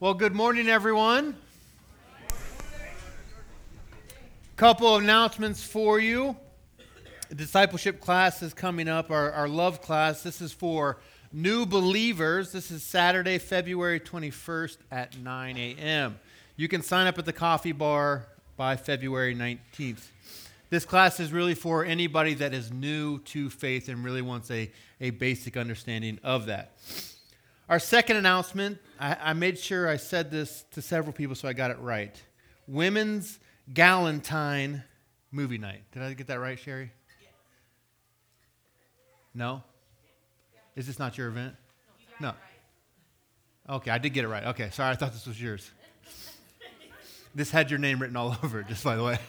Well, good morning, everyone. Couple of announcements for you. The discipleship class is coming up, our love class. This is for new believers. This is Saturday, February 21st at 9 a.m. You can sign up at the coffee bar by February 19th. This class is really for anybody that is new to faith and really wants a basic understanding of that. Our second announcement, I made sure I said this to several people so I got it right. Women's Galentine movie night. Did I get that right, Sherry? No? Is this not your event? No. Okay, I did get it right. Okay, sorry, I thought this was yours. This had your name written all over it, just by the way.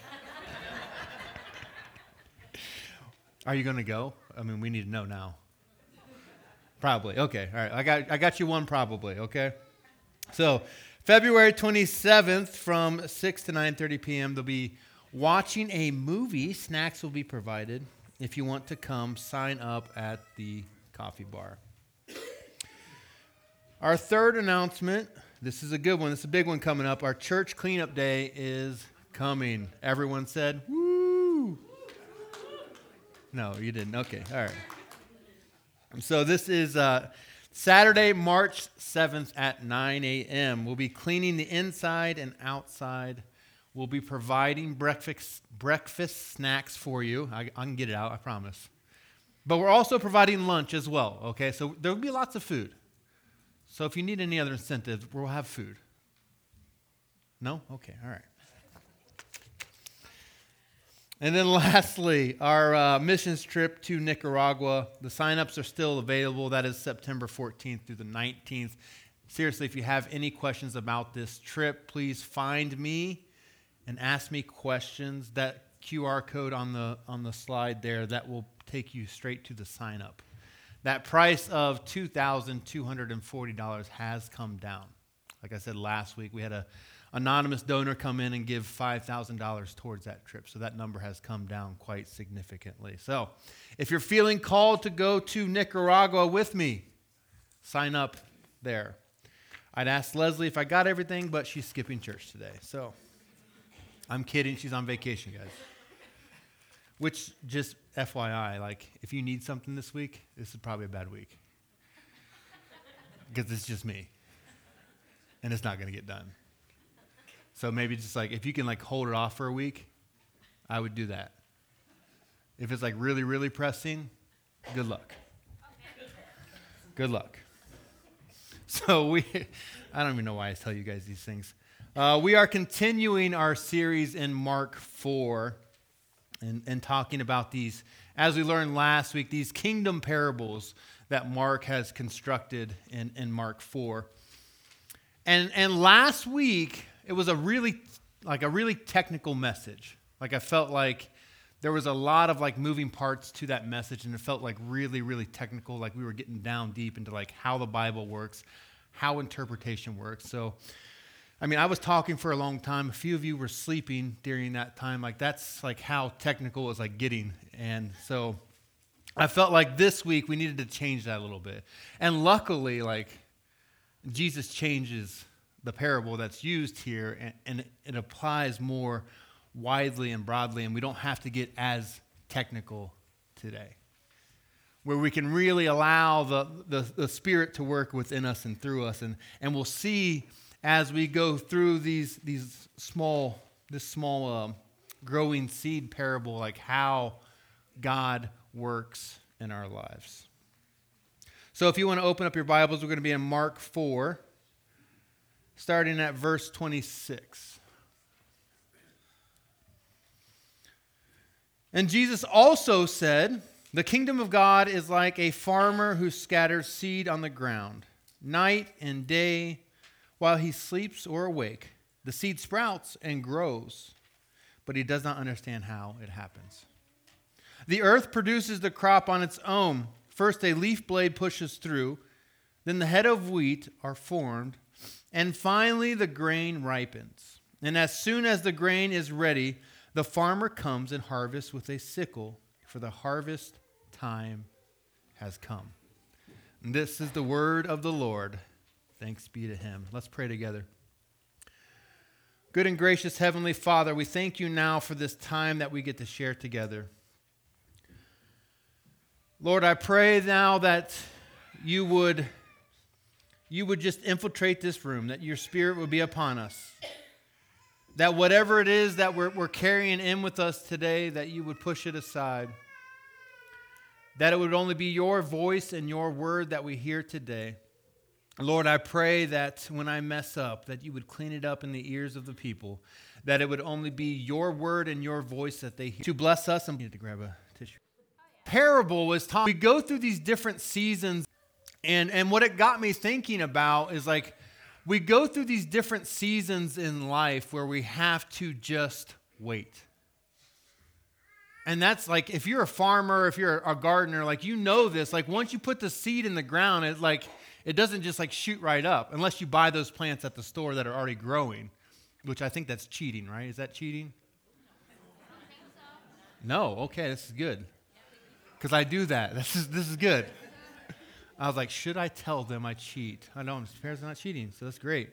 Are you going to go? I mean, we need to know now. Probably. Okay. All right. I got you one probably. Okay. So February 27th from 6 to 9:30 p.m. they'll be watching a movie. Snacks will be provided. If you want to come, sign up at the coffee bar. Our third announcement. This is a good one. This is a big one coming up. Our church cleanup day is coming. Everyone said, "Woo!" No, you didn't. Okay. All right. So this is Saturday, March 7th at 9 a.m. We'll be cleaning the inside and outside. We'll be providing breakfast snacks for you. I can get it out, I promise. But we're also providing lunch as well, okay? So there will be lots of food. So if you need any other incentives, we'll have food. No? Okay, all right. And then lastly, our missions trip to Nicaragua. The sign-ups are still available. That is September 14th through the 19th. Seriously, if you have any questions about this trip, please find me and ask me questions. That QR code on the slide there, that will take you straight to the sign-up. That price of $2,240 has come down. Like I said last week, we had an anonymous donor come in and give $5,000 towards that trip. So that number has come down quite significantly. So if you're feeling called to go to Nicaragua with me, sign up there. I'd asked Leslie if I got everything, but she's skipping church today. So I'm kidding. She's on vacation, guys. Which, just FYI, like if you need something this week, this is probably a bad week. Because it's just me. And it's not going to get done. So maybe just like, if you can like hold it off for a week, I would do that. If it's like really, really pressing, good luck. Good luck. So I don't even know why I tell you guys these things. We are continuing our series in Mark 4 and talking about these, as we learned last week, these kingdom parables that Mark has constructed in Mark 4. And last week, it was a really technical message. Like I felt like there was a lot of like moving parts to that message, and it felt like really, really technical. Like we were getting down deep into like how the Bible works, how interpretation works. So, I mean, I was talking for a long time. A few of you were sleeping during that time. Like that's like how technical it was like getting. And so I felt like this week we needed to change that a little bit. And luckily, like Jesus changes the parable that's used here, and it applies more widely and broadly, and we don't have to get as technical today, where we can really allow the Spirit to work within us and through us, and we'll see as we go through this small growing seed parable, like how God works in our lives. So if you want to open up your Bibles, we're going to be in Mark 4. Starting at verse 26. And Jesus also said, "The kingdom of God is like a farmer who scatters seed on the ground. Night and day, while he sleeps or awake, the seed sprouts and grows, but he does not understand how it happens. The earth produces the crop on its own. First a leaf blade pushes through, then the head of wheat are formed, and finally, the grain ripens. And as soon as the grain is ready, the farmer comes and harvests with a sickle, for the harvest time has come." And this is the word of the Lord. Thanks be to him. Let's pray together. Good and gracious Heavenly Father, we thank you now for this time that we get to share together. Lord, I pray now that you would just infiltrate this room, that your Spirit would be upon us, that whatever it is that we're carrying in with us today, that you would push it aside, that it would only be your voice and your word that we hear today. Lord, I pray that when I mess up, that you would clean it up in the ears of the people, that it would only be your word and your voice that they hear. To bless us, and need to grab a tissue. Parable was taught. We go through these different seasons, and what it got me thinking about is like, we go through these different seasons in life where we have to just wait. And that's like, if you're a farmer, if you're a gardener, like, you know this, like, once you put the seed in the ground, it's like, it doesn't just like shoot right up unless you buy those plants at the store that are already growing, which I think that's cheating, right? Is that cheating? I don't think so. No. Okay, this is good. Because I do that. This is good. I was like, should I tell them I cheat? I know, parents are not cheating, so that's great.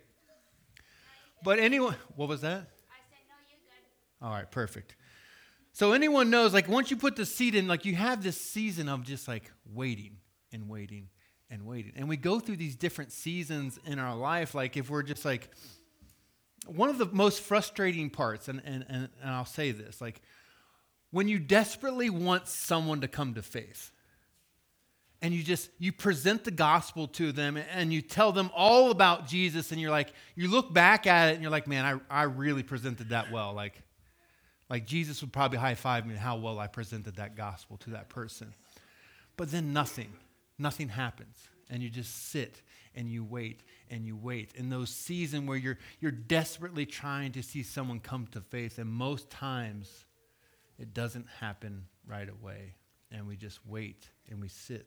But anyone, what was that? I said, no, you're good. All right, perfect. So anyone knows, like, once you put the seed in, like, you have this season of just like waiting and waiting and waiting. And we go through these different seasons in our life. Like, if we're just like, one of the most frustrating parts, and I'll say this, like, when you desperately want someone to come to faith, and you present the gospel to them, and you tell them all about Jesus, and you're like, you look back at it and you're like, man, I really presented that well. Like Jesus would probably high five me how well I presented that gospel to that person. But then nothing happens. And you just sit and you wait and you wait. In those seasons where you're desperately trying to see someone come to faith, and most times it doesn't happen right away. And we just wait and we sit.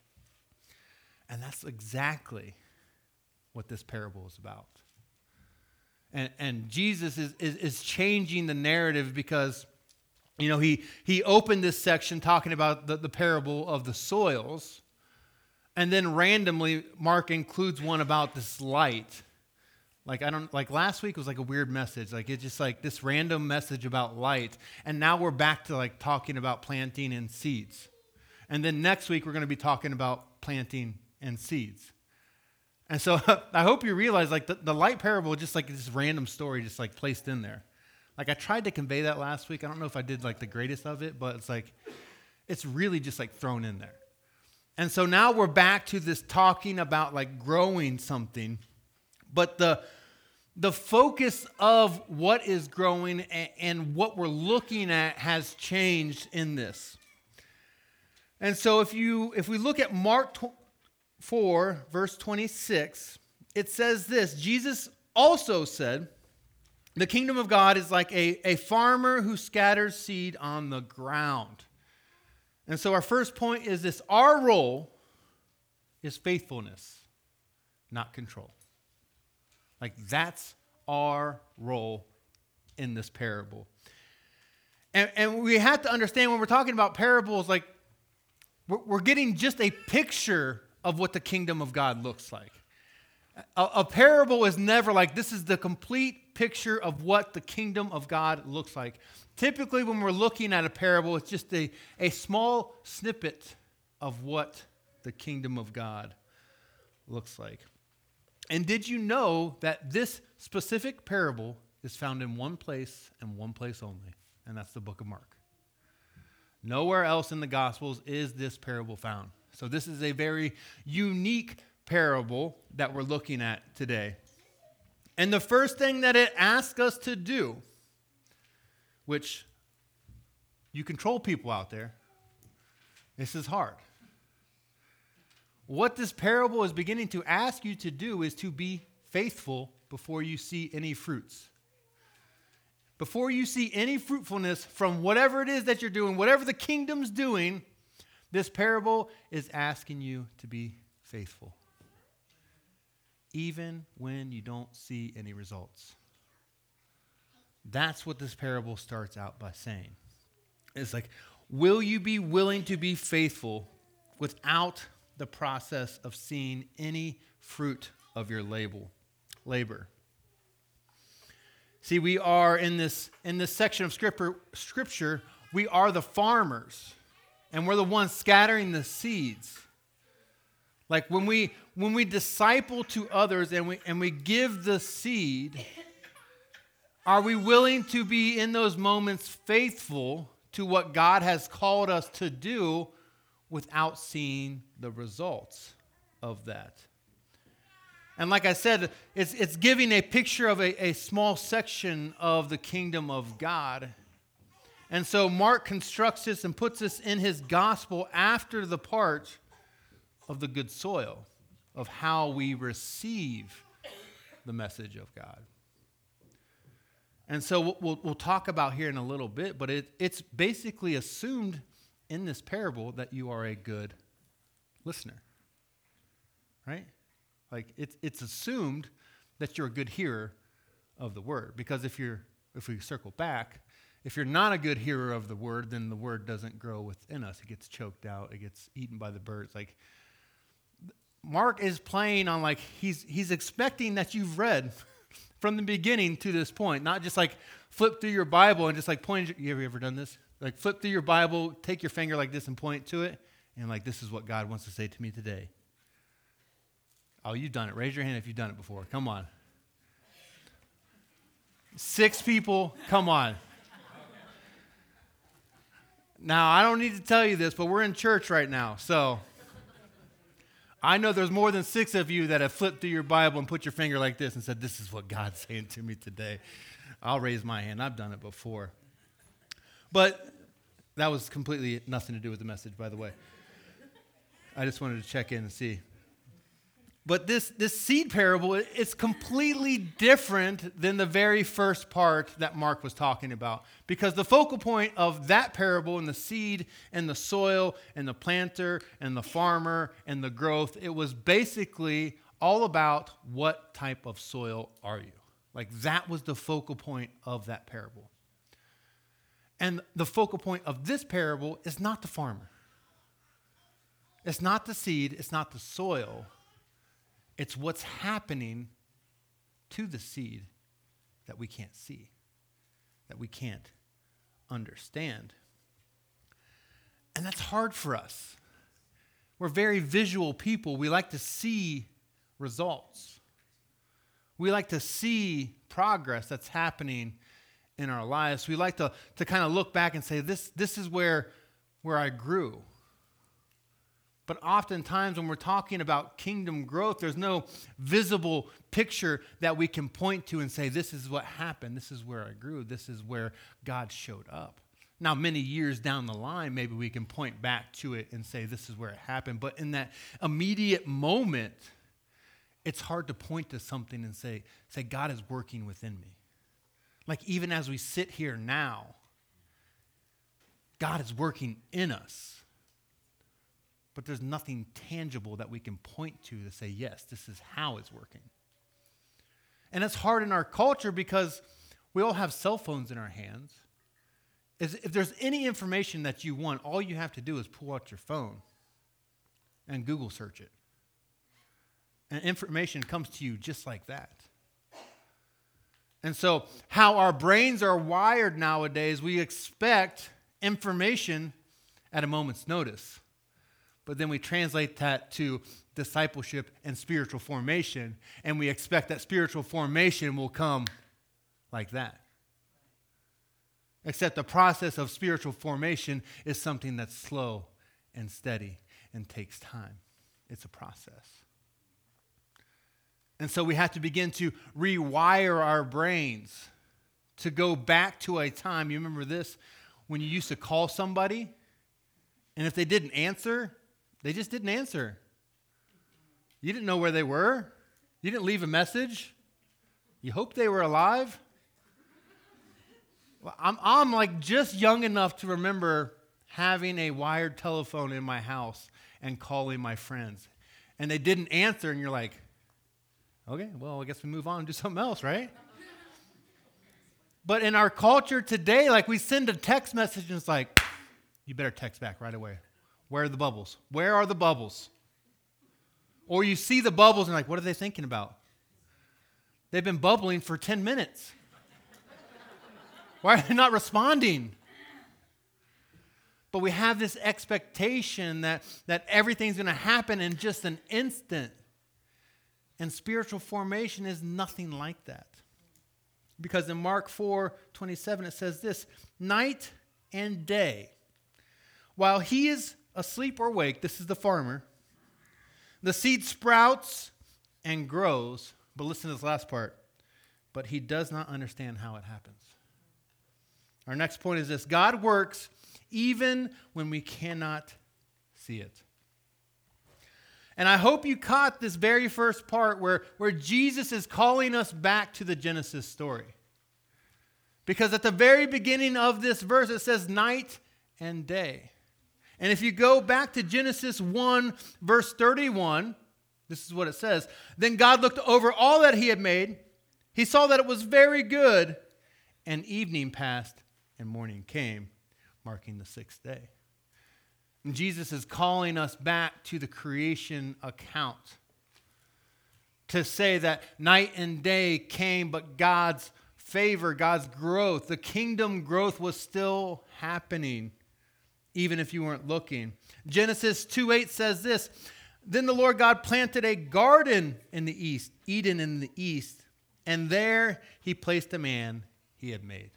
And that's exactly what this parable is about. And Jesus is changing the narrative because, you know, he opened this section talking about the parable of the soils. And then randomly, Mark includes one about this light. Like last week was like a weird message. Like, it's just like this random message about light. And now we're back to like talking about planting and seeds. And then next week, we're going to be talking about planting and seeds. And so I hope you realize, like, the light parable is just like this random story just like placed in there. Like, I tried to convey that last week. I don't know if I did like the greatest of it, but it's like, it's really just like thrown in there. And so now we're back to this talking about like growing something, but the focus of what is growing and what we're looking at has changed in this. And so if we look at Mark 4, verse 26, it says this: Jesus also said, the kingdom of God is like a farmer who scatters seed on the ground. And so our first point is this: our role is faithfulness, not control. Like, that's our role in this parable. And we have to understand, when we're talking about parables, like, we're getting just a picture of what the kingdom of God looks like. A parable is never like, this is the complete picture of what the kingdom of God looks like. Typically, when we're looking at a parable, it's just a small snippet of what the kingdom of God looks like. And did you know that this specific parable is found in one place and one place only? And that's the book of Mark. Nowhere else in the Gospels is this parable found. So this is a very unique parable that we're looking at today. And the first thing that it asks us to do, which you control people out there, this is hard. What this parable is beginning to ask you to do is to be faithful before you see any fruits. Before you see any fruitfulness from whatever it is that you're doing, whatever the kingdom's doing, this parable is asking you to be faithful. Even when you don't see any results. That's what this parable starts out by saying. It's like, will you be willing to be faithful without the process of seeing any fruit of your labor. See, we are in this section of scripture, we are the farmers, and we're the ones scattering the seeds. Like when we disciple to others and we give the seed, are we willing to be in those moments faithful to what God has called us to do without seeing the results of that? And like I said, it's giving a picture of a small section of the kingdom of God. And so Mark constructs this and puts this in his gospel after the part of the good soil, of how we receive the message of God. And so we'll talk about here in a little bit, but it's basically assumed in this parable that you are a good listener, right? Like it's assumed that you're a good hearer of the word, because if we circle back, if you're not a good hearer of the word, then the word doesn't grow within us. It gets choked out. It gets eaten by the birds. Like Mark is playing on like he's expecting that you've read from the beginning to this point, not just like flip through your Bible and just like point. You ever done this? Like flip through your Bible, take your finger like this and point to it, and like this is what God wants to say to me today. Oh, you've done it. Raise your hand if you've done it before. Come on. 6 people, come on. Now, I don't need to tell you this, but we're in church right now, so I know there's more than 6 of you that have flipped through your Bible and put your finger like this and said, this is what God's saying to me today. I'll raise my hand. I've done it before. But that was completely nothing to do with the message, by the way. I just wanted to check in and see. But this seed parable, it's completely different than the very first part that Mark was talking about. Because the focal point of that parable and the seed and the soil and the planter and the farmer and the growth, it was basically all about what type of soil are you. Like that was the focal point of that parable. And the focal point of this parable is not the farmer. It's not the seed. It's not the soil. It's what's happening to the seed that we can't see, that we can't understand. And that's hard for us. We're very visual people. We like to see results. We like to see progress that's happening in our lives. We like to kind of look back and say, this is where I grew. But oftentimes when we're talking about kingdom growth, there's no visible picture that we can point to and say, this is what happened. This is where I grew. This is where God showed up. Now, many years down the line, maybe we can point back to it and say, this is where it happened. But in that immediate moment, it's hard to point to something and say, God is working within me. Like even as we sit here now, God is working in us. But there's nothing tangible that we can point to say, yes, this is how it's working. And it's hard in our culture because we all have cell phones in our hands. If there's any information that you want, all you have to do is pull out your phone and Google search it. And information comes to you just like that. And so how our brains are wired nowadays, we expect information at a moment's notice. But then we translate that to discipleship and spiritual formation, and we expect that spiritual formation will come like that. Except the process of spiritual formation is something that's slow and steady and takes time. It's a process. And so we have to begin to rewire our brains to go back to a time, you remember this, when you used to call somebody, and if they didn't answer, they just didn't answer. You didn't know where they were. You didn't leave a message. You hoped they were alive. Well, I'm like just young enough to remember having a wired telephone in my house and calling my friends. And they didn't answer, and you're like, okay, well, I guess we move on and do something else, right? But in our culture today, like we send a text message and it's like, you better text back right away. Where are the bubbles? Where are the bubbles? Or you see the bubbles and like, what are they thinking about? They've been bubbling for 10 minutes. Why are they not responding? But we have this expectation that everything's going to happen in just an instant. And spiritual formation is nothing like that. Because in Mark 4:27 it says this, night and day, while he is asleep or awake, this is the farmer, the seed sprouts and grows. But listen to this last part. But he does not understand how it happens. Our next point is this. God works even when we cannot see it. And I hope you caught this very first part where Jesus is calling us back to the Genesis story. Because at the very beginning of this verse, it says night and day. And if you go back to Genesis 1, verse 31, this is what it says. Then God looked over all that he had made. He saw that it was very good. And evening passed and morning came, marking the sixth day. And Jesus is calling us back to the creation account to say that night and day came, but God's favor, God's growth, the kingdom growth was still happening, even if you weren't looking. Genesis 2:8 says this, then the Lord God planted a garden in the east, Eden in the east, and there he placed a man he had made.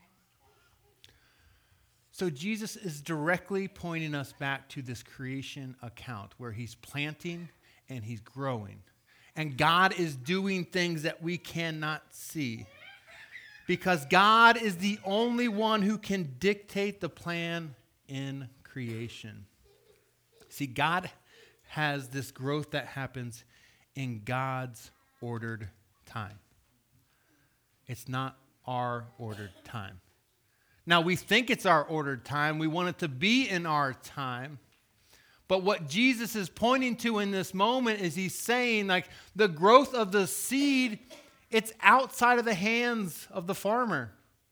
So Jesus is directly pointing us back to this creation account where he's planting and he's growing. And God is doing things that we cannot see. Because God is the only one who can dictate the plan in creation. See, God has this growth that happens in God's ordered time. It's not our ordered time. Now, we think it's our ordered time. We want it to be in our time. But what Jesus is pointing to in this moment is he's saying, like, the growth of the seed, it's outside of the hands of the farmer.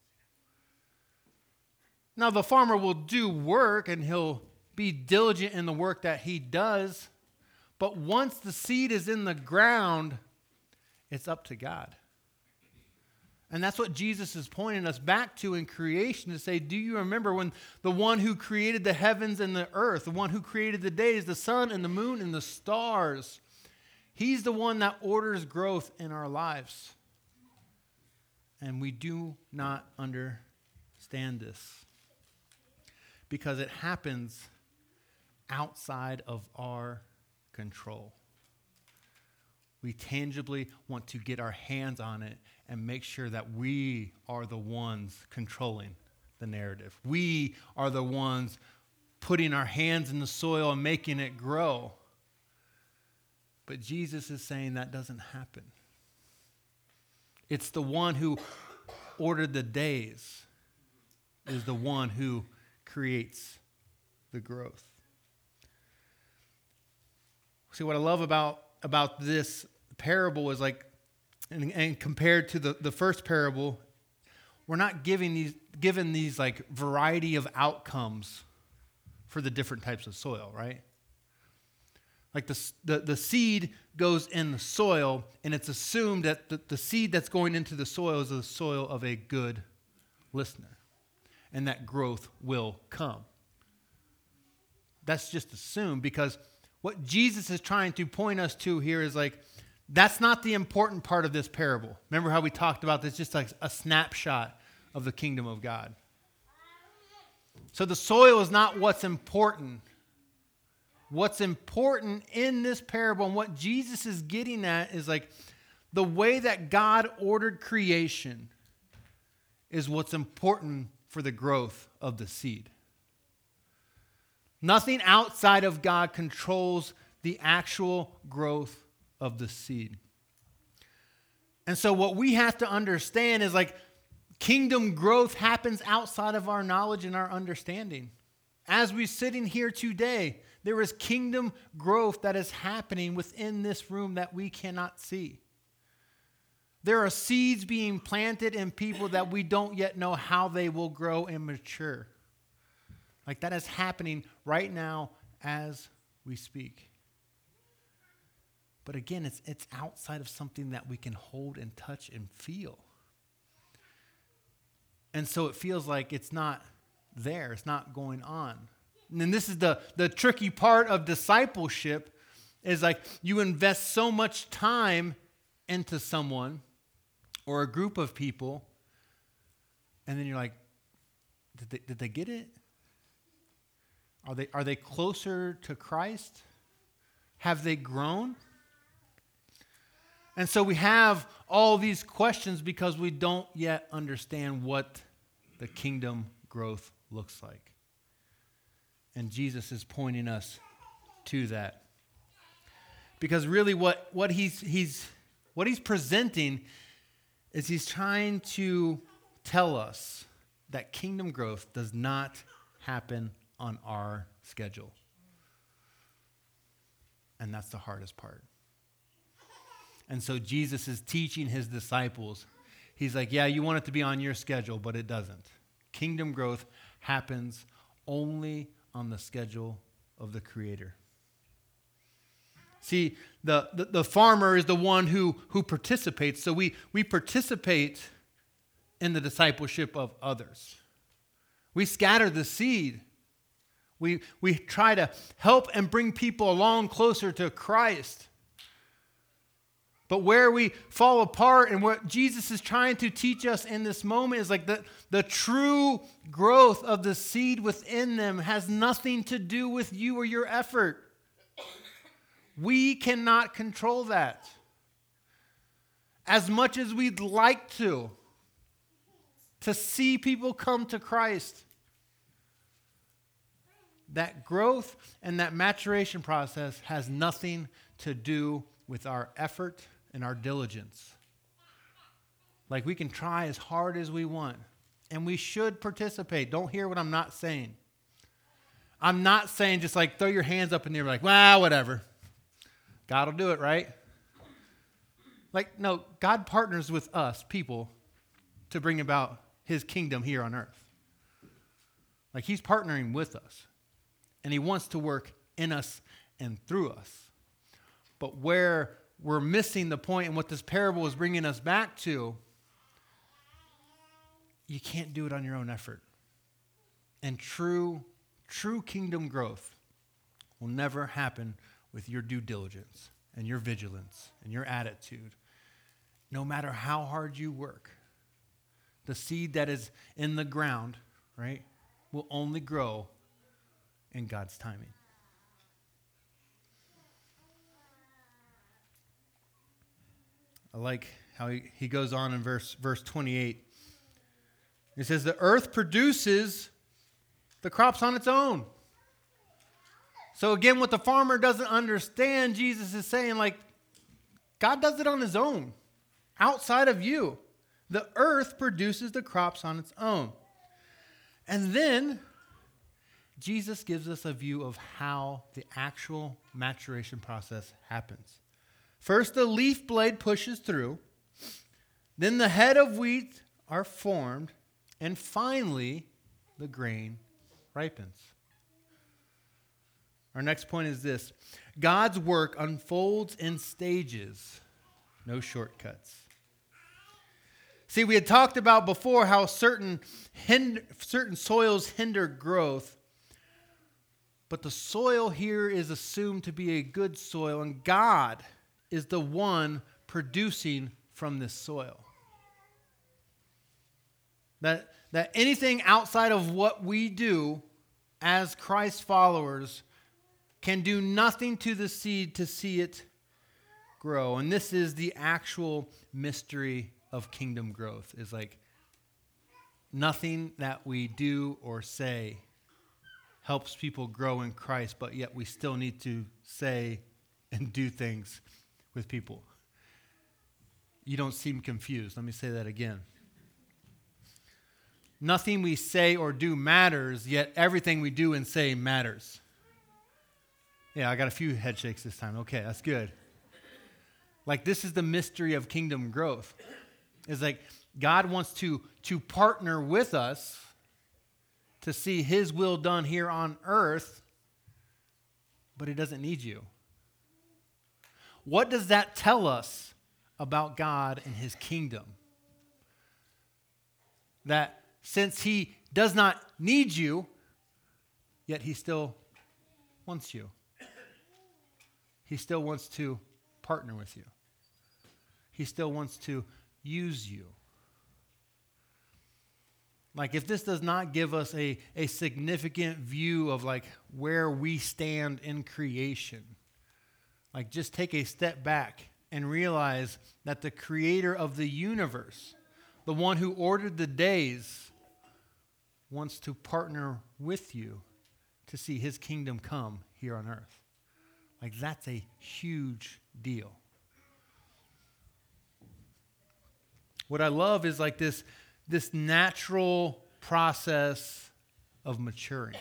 Now, the farmer will do work and he'll be diligent in the work that he does. But once the seed is in the ground, it's up to God. And that's what Jesus is pointing us back to in creation to say, do you remember when the one who created the heavens and the earth, the one who created the days, the sun and the moon and the stars, he's the one that orders growth in our lives. And we do not understand this because it happens outside of our control. We tangibly want to get our hands on it and make sure that we are the ones controlling the narrative. We are the ones putting our hands in the soil and making it grow. But Jesus is saying that doesn't happen. It's the one who ordered the days is the one who creates the growth. See, what I love about this parable is like, and compared to the first parable, we're not given these like variety of outcomes for the different types of soil, right? Like the seed goes in the soil, and it's assumed that the seed that's going into the soil is the soil of a good listener, and that growth will come. That's just assumed because what Jesus is trying to point us to here is like, that's not the important part of this parable. Remember how we talked about this, just like a snapshot of the kingdom of God. So the soil is not what's important. What's important in this parable and what Jesus is getting at is like the way that God ordered creation is what's important for the growth of the seed. Nothing outside of God controls the actual growth of the seed. And so what we have to understand is like kingdom growth happens outside of our knowledge and our understanding. As we're sitting here today, there is kingdom growth that is happening within this room that we cannot see. There are seeds being planted in people that we don't yet know how they will grow and mature. Like that is happening right now as we speak. But again, it's outside of something that we can hold and touch and feel. And so it feels like it's not there. It's not going on. And then this is the tricky part of discipleship is like you invest so much time into someone or a group of people, and then you're like, did they get it? Are they closer to Christ? Have they grown? And so we have all these questions because we don't yet understand what the kingdom growth looks like. And Jesus is pointing us to that. Because really what he's presenting is he's trying to tell us that kingdom growth does not happen on our schedule. And that's the hardest part. And so Jesus is teaching his disciples. He's like, yeah, you want it to be on your schedule, but it doesn't. Kingdom growth happens only on the schedule of the Creator. See, the farmer is the one who participates. So we participate in the discipleship of others. We scatter the seed. We try to help and bring people along closer to Christ. But where we fall apart and what Jesus is trying to teach us in this moment is like the true growth of the seed within them has nothing to do with you or your effort. We cannot control that. As much as we'd like to see people come to Christ, that growth and that maturation process has nothing to do with our effort and our diligence. Like we can try as hard as we want, and we should participate. Don't hear what I'm not saying. I'm not saying just like throw your hands up in the air like, well, whatever. God will do it, right? Like, no, God partners with us, people, to bring about his kingdom here on earth. Like he's partnering with us, and he wants to work in us and through us. But where we're missing the point and what this parable is bringing us back to, you can't do it on your own effort. And true kingdom growth will never happen with your due diligence and your vigilance and your attitude. No matter how hard you work, the seed that is in the ground, right, will only grow in God's timing. I like how he goes on in verse 28. He says, the earth produces the crops on its own. So again, what the farmer doesn't understand, Jesus is saying, like, God does it on his own, outside of you. The earth produces the crops on its own. And then Jesus gives us a view of how the actual maturation process happens. First, the leaf blade pushes through. Then the head of wheat are formed. And finally, the grain ripens. Our next point is this. God's work unfolds in stages, no shortcuts. See, we had talked about before how certain soils hinder growth. But the soil here is assumed to be a good soil, and God is the one producing from this soil. That anything outside of what we do as Christ followers can do nothing to the seed to see it grow. And this is the actual mystery of kingdom growth. Is like nothing that we do or say helps people grow in Christ, but yet we still need to say and do things with people. You don't seem confused. Let me say that again. Nothing we say or do matters, yet everything we do and say matters. Yeah, I got a few head shakes this time. Okay, that's good. Like this is the mystery of kingdom growth. It's like God wants to partner with us to see his will done here on earth, but he doesn't need you. what does that tell us about God and his kingdom? That since he does not need you, yet he still wants you. He still wants to partner with you. He still wants to use you. Like, if this does not give us a significant view of like where we stand in creation, like just take a step back and realize that the creator of the universe, the one who ordered the days, wants to partner with you to see his kingdom come here on earth. Like, that's a huge deal. What I love is like this natural process of maturing.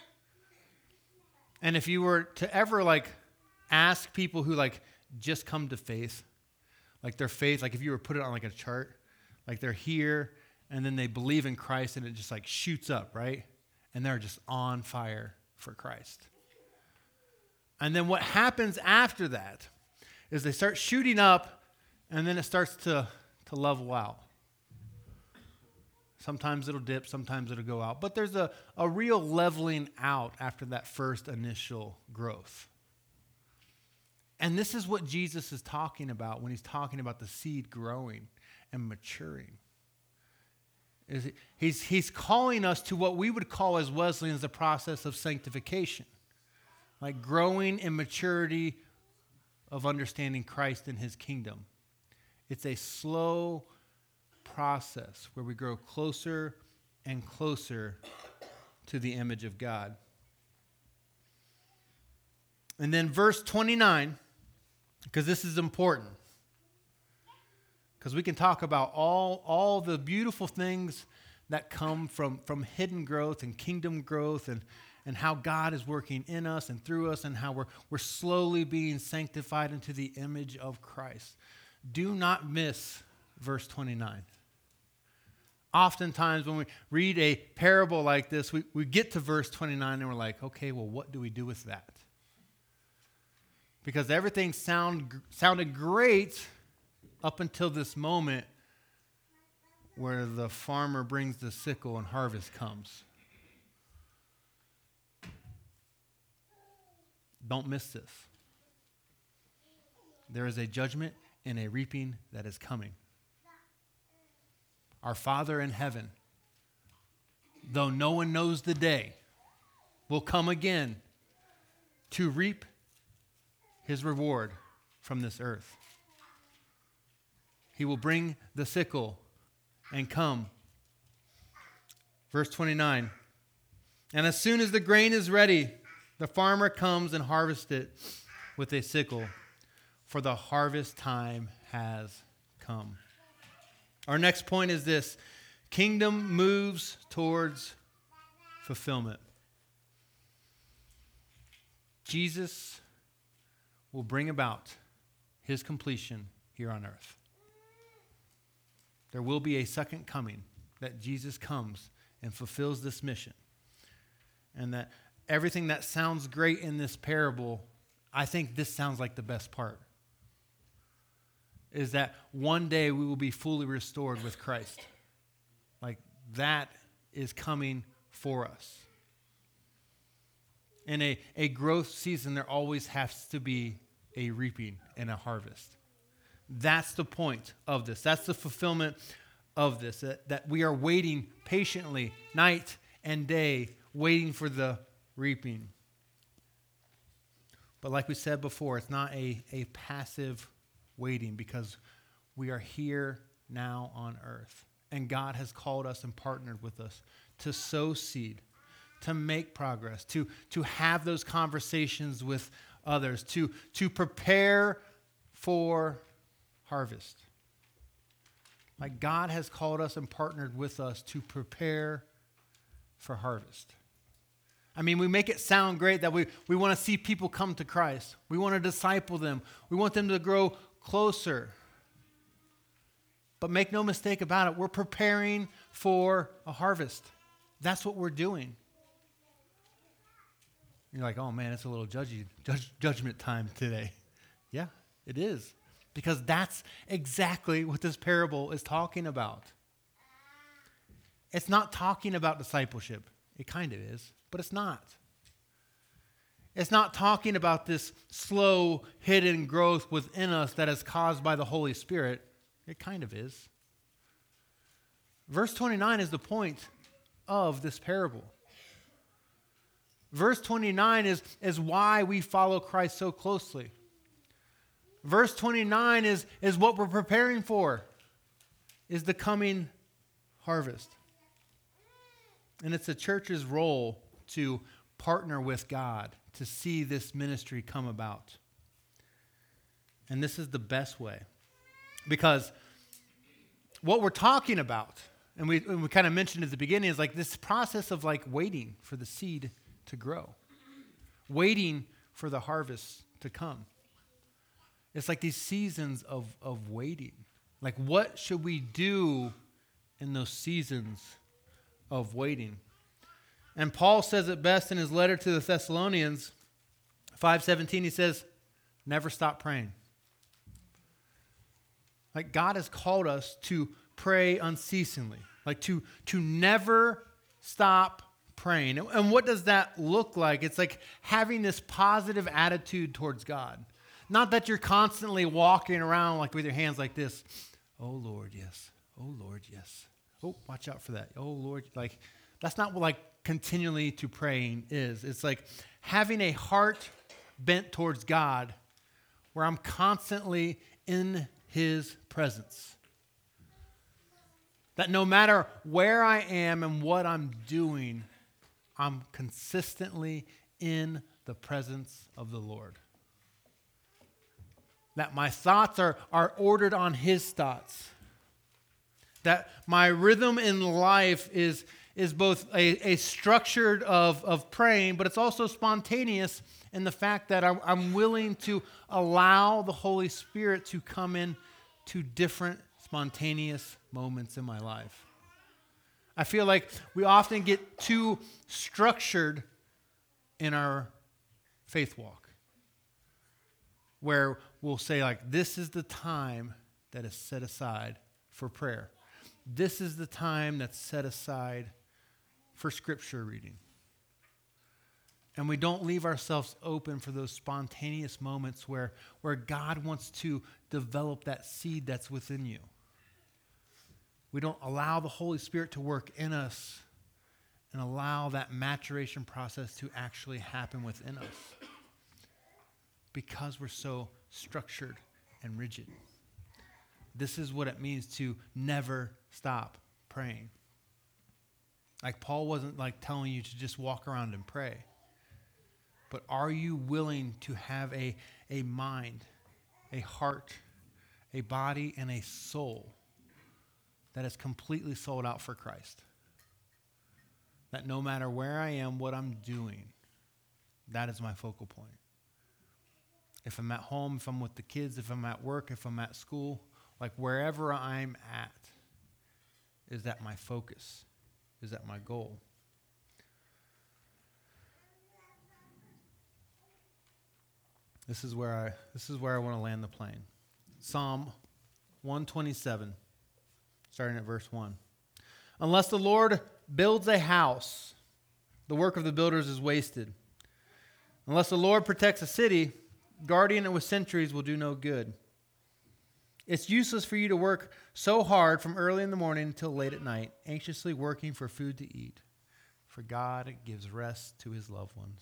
And if you were to ever like ask people who like just come to faith, like their faith, like if you were to put it on like a chart, like they're here and then they believe in Christ and it just like shoots up, right? And they're just on fire for Christ. And then what happens after that is they start shooting up and then it starts to level out. Sometimes it'll dip, sometimes it'll go out. But there's a real leveling out after that first initial growth. And this is what Jesus is talking about when he's talking about the seed growing and maturing. He's calling us to what we would call as Wesleyans the process of sanctification. Like growing in maturity of understanding Christ and his kingdom. It's a slow process where we grow closer and closer to the image of God. And then verse 29, because this is important. Because we can talk about all the beautiful things that come from hidden growth and kingdom growth and how God is working in us and through us and how we're slowly being sanctified into the image of Christ. Do not miss verse 29. Oftentimes when we read a parable like this, we get to verse 29 and we're like, okay, well, what do we do with that? Because everything sounded great up until this moment where the farmer brings the sickle and harvest comes. Don't miss this. There is a judgment and a reaping that is coming. Our Father in heaven, though no one knows the day, will come again to reap his reward from this earth. He will bring the sickle and come. Verse 29. And as soon as the grain is ready, the farmer comes and harvests it with a sickle, for the harvest time has come. Our next point is this: kingdom moves towards fulfillment. Jesus will bring about his completion here on earth. There will be a second coming that Jesus comes and fulfills this mission. And that everything that sounds great in this parable, I think this sounds like the best part. Is that one day we will be fully restored with Christ. Like that is coming for us. In a growth season, there always has to be a reaping and a harvest. That's the point of this. That's the fulfillment of this. That we are waiting patiently, night and day, waiting for the reaping. But like we said before, it's not a passive waiting, because we are here now on earth. And God has called us and partnered with us to sow seed, to make progress, to have those conversations with others, to prepare for harvest. Like God has called us and partnered with us to prepare for harvest. I mean, we make it sound great that we want to see people come to Christ. We want to disciple them. We want them to grow closer. But make no mistake about it, we're preparing for a harvest. That's what we're doing. You're like, oh man, it's a little judgment time today. Yeah, It is. Because that's exactly what this parable is talking about. It's not talking about discipleship. It kind of is, but it's not. It's not talking about this slow, hidden growth within us that is caused by the Holy Spirit. It kind of is. Verse 29 is the point of this parable. Verse 29 is why we follow Christ so closely. Verse 29 is what we're preparing for, is the coming harvest. And it's the church's role to partner with God to see this ministry come about. And this is the best way. Because what we're talking about, and we kind of mentioned at the beginning, is like this process of like waiting for the seed to grow. Waiting for the harvest to come. It's like these seasons of waiting. Like, what should we do in those seasons of waiting? And Paul says it best in his letter to the Thessalonians, 5:17, he says, never stop praying. Like, God has called us to pray unceasingly. Like, to never stop praying. And what does that look like? It's like having this positive attitude towards God. Not that you're constantly walking around like with your hands like this. Oh, Lord, yes. Oh, Lord, yes. Oh, watch out for that. Oh, Lord. Like, that's not what like continually to praying is. It's like having a heart bent towards God where I'm constantly in His presence. That no matter where I am and what I'm doing, I'm consistently in the presence of the Lord. That my thoughts are ordered on His thoughts. That my rhythm in life is both a structured of praying, but it's also spontaneous in the fact that I'm willing to allow the Holy Spirit to come in to different spontaneous moments in my life. I feel like we often get too structured in our faith walk, where we'll say like, this is the time that is set aside for prayer. This is the time that's set aside for scripture reading. And we don't leave ourselves open for those spontaneous moments where God wants to develop that seed that's within you. We don't allow the Holy Spirit to work in us and allow that maturation process to actually happen within us because we're so structured and rigid. This is what it means to never stop praying. Like Paul wasn't like telling you to just walk around and pray. But are you willing to have a mind, a heart, a body, and a soul that is completely sold out for Christ? That no matter where I am, what I'm doing, that is my focal point. If I'm at home, if I'm with the kids, if I'm at work, if I'm at school, like wherever I'm at, is that my focus? Is that my goal? This is where I want to land the plane. Psalm 127, starting at verse 1. Unless the Lord builds a house, the work of the builders is wasted. Unless the Lord protects a city, guarding it with sentries will do no good. It's useless for you to work so hard from early in the morning until late at night, anxiously working for food to eat, for God gives rest to His loved ones.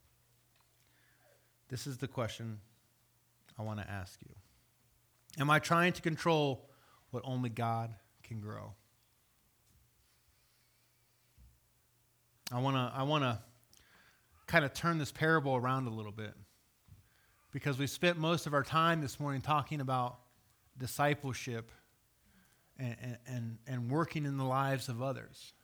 This is the question I want to ask you. Am I trying to control what only God can grow? I want to kind of turn this parable around a little bit, because we spent most of our time this morning talking about discipleship and working in the lives of others,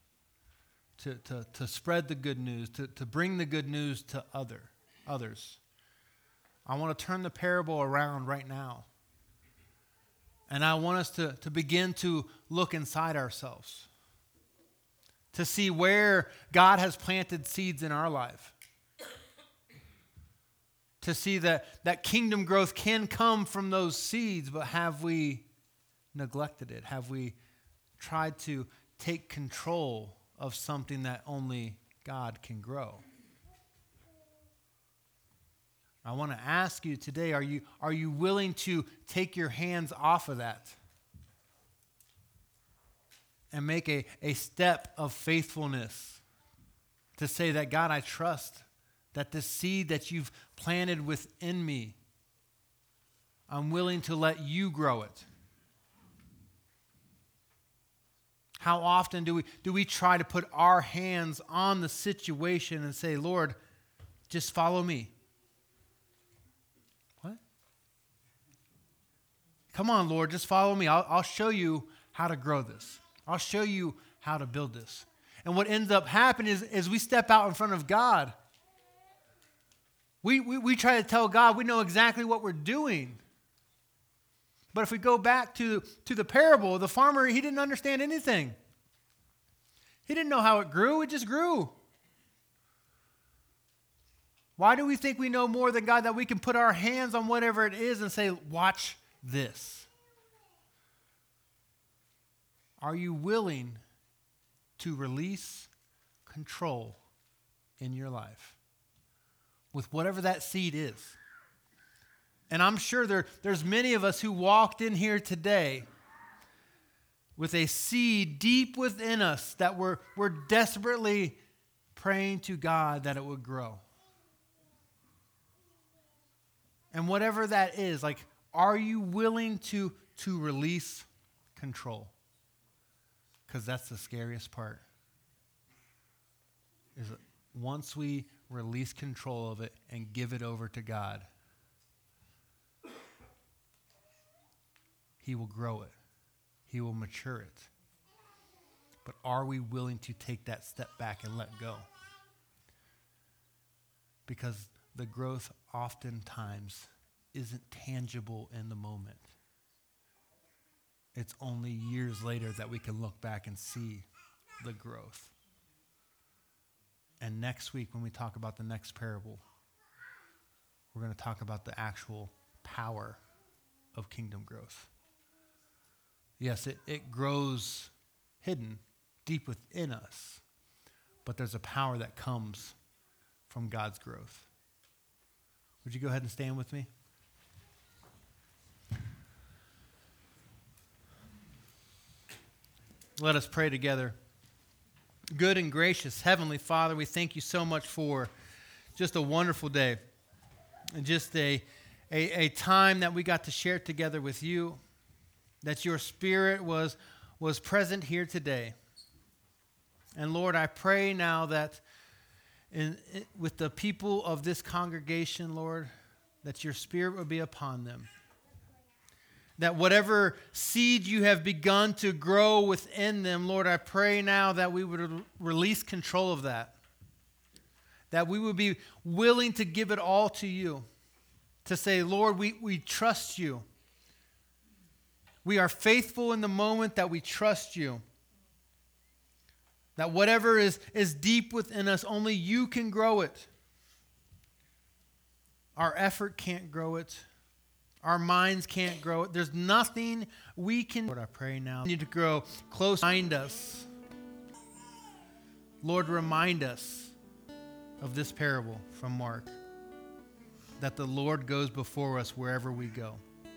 to spread the good news, to bring the good news to others. I want to turn the parable around right now. And I want us to begin to look inside ourselves, to see where God has planted seeds in our life. to see that kingdom growth can come from those seeds, but have we neglected it? Have we tried to take control of something that only God can grow? I want to ask you today, are you willing to take your hands off of that and make a step of faithfulness to say that, God, I trust that the seed that you've planted within me, I'm willing to let you grow it. How often do we try to put our hands on the situation and say, Lord, just follow me? What? Come on, Lord, just follow me. I'll show you how to grow this. I'll show you how to build this. And what ends up happening is we step out in front of God. We try to tell God we know exactly what we're doing. But if we go back to the parable, the farmer, he didn't understand anything. He didn't know how it grew. It just grew. Why do we think we know more than God, that we can put our hands on whatever it is and say, watch this? Are you willing to release control in your life with whatever that seed is? And I'm sure there's many of us who walked in here today with a seed deep within us that we're desperately praying to God that it would grow. And whatever that is, like, are you willing to release control? Because that's the scariest part. Is that once we release control of it and give it over to God, He will grow it. He will mature it. But are we willing to take that step back and let go? Because the growth oftentimes isn't tangible in the moment. It's only years later that we can look back and see the growth. And next week, when we talk about the next parable, we're going to talk about the actual power of kingdom growth. Yes, it grows hidden deep within us, but there's a power that comes from God's growth. Would you go ahead and stand with me? Let us pray together. Good and gracious Heavenly Father, we thank you so much for just a wonderful day and just a time that we got to share together with you, that your Spirit was present here today. And Lord, I pray now that with the people of this congregation, Lord, that your Spirit would be upon them. That whatever seed you have begun to grow within them, Lord, I pray now that we would release control of that. That we would be willing to give it all to you. To say, Lord, we trust you. We are faithful in the moment that we trust you. That whatever is deep within us, only you can grow it. Our effort can't grow it. Our minds can't grow it. There's nothing we can. Lord, I pray now. We need to grow close behind us. Lord, remind us of this parable from Mark. That the Lord goes before us wherever we go.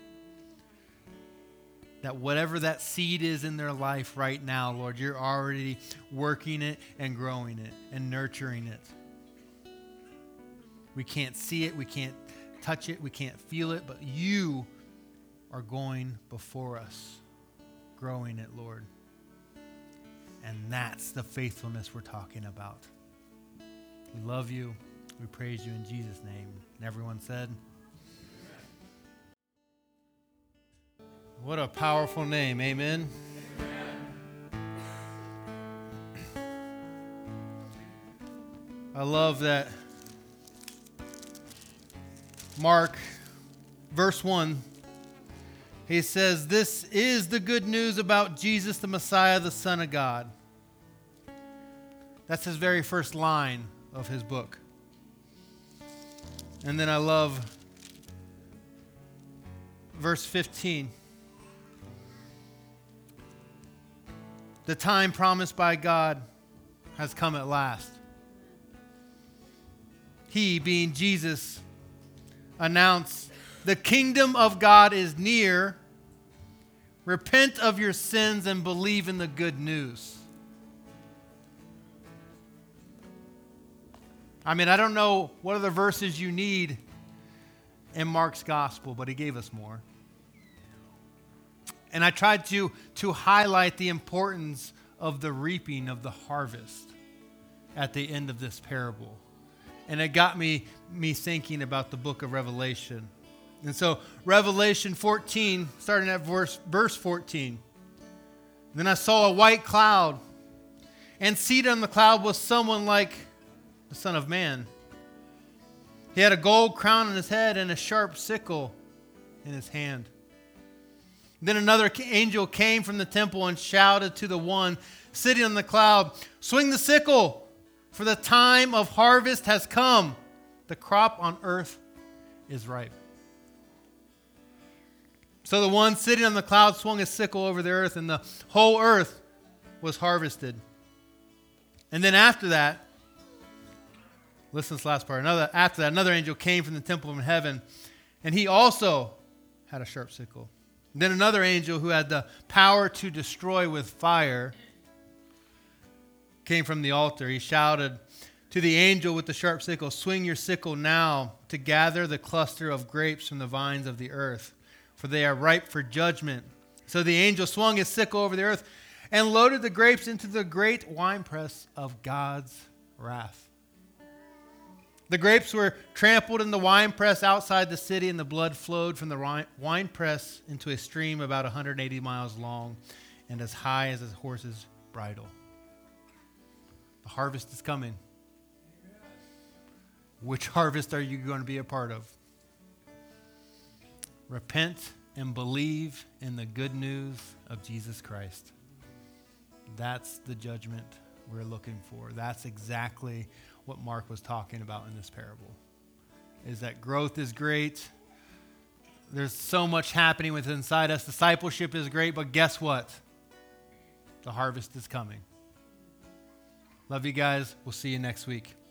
That whatever that seed is in their life right now, Lord, you're already working it and growing it and nurturing it. We can't see it. We can't touch it. We can't feel it. But you are going before us, growing it, Lord. And that's the faithfulness we're talking about. We love you. We praise you in Jesus' name. And everyone said, what a powerful name. Amen. I love that Mark, verse 1, he says, this is the good news about Jesus, the Messiah, the Son of God. That's his very first line of his book. And then I love verse 15. The time promised by God has come at last. He, being Jesus, announced, the kingdom of God is near. Repent of your sins and believe in the good news. I mean, I don't know what other verses you need in Mark's gospel, but he gave us more. And I tried to highlight the importance of the reaping of the harvest at the end of this parable. And it got me thinking about the book of Revelation. And so Revelation 14, starting at verse 14. Then I saw a white cloud, and seated on the cloud was someone like the Son of Man. He had a gold crown on his head and a sharp sickle in his hand. Then another angel came from the temple and shouted to the one sitting on the cloud, swing the sickle, for the time of harvest has come. The crop on earth is ripe. So the one sitting on the cloud swung his sickle over the earth, and the whole earth was harvested. And then after that, listen to this last part. After that, another angel came from the temple in heaven, and he also had a sharp sickle. Then another angel who had the power to destroy with fire came from the altar. He shouted to the angel with the sharp sickle, swing your sickle now to gather the cluster of grapes from the vines of the earth, for they are ripe for judgment. So the angel swung his sickle over the earth and loaded the grapes into the great winepress of God's wrath. The grapes were trampled in the winepress outside the city, and the blood flowed from the winepress into a stream about 180 miles long and as high as a horse's bridle. The harvest is coming. Which harvest are you going to be a part of? Repent and believe in the good news of Jesus Christ. That's the judgment we're looking for. That's exactly what Mark was talking about in this parable. Is that growth is great. There's so much happening within inside us. Discipleship is great, but guess what? The harvest is coming. Love you guys. We'll see you next week.